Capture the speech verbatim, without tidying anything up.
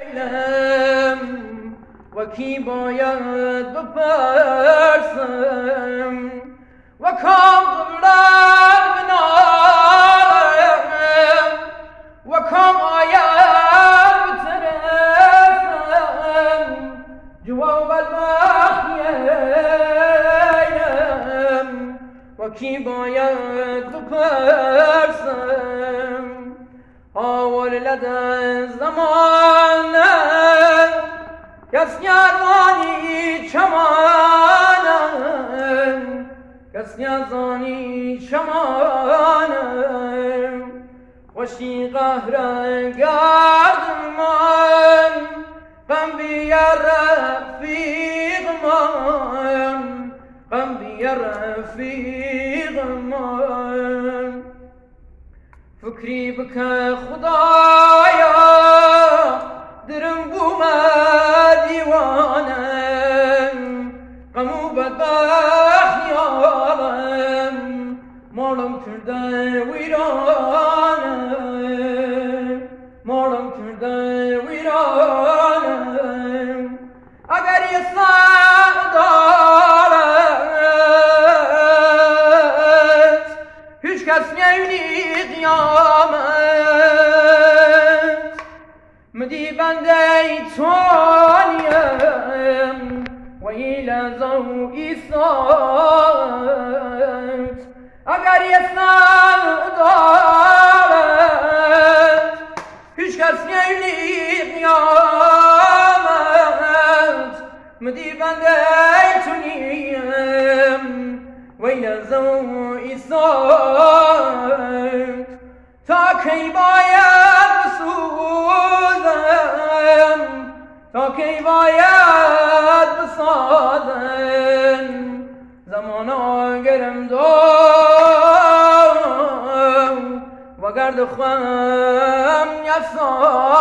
و کی باید بپرسم و کام قبلت بنالم و کام آید بترسم جواب البخیم و کی باید بپرسم آور لده زمانه کس یزانی چمانم کس یزانی چمانم خوشی قهر گرد من غم بیا رفیق من غم بیا رفیق من فکری بکه خدایا درم بومه دیوانم غمو بدبخیارم مالم کرده ویرانم مالم کرده ویرانم اگر یه سر دارد هیچ کس نیونی قیامت مدی بنده تونیم و ایلزو ایسات اگر یه سر دارد هیچ کس نیونی قیامت مدی بنده تونیم و ایلزو ایسات تا کی باید بسوزم تا کی باید بسازم زمان آگرم دار و گرد خم یسان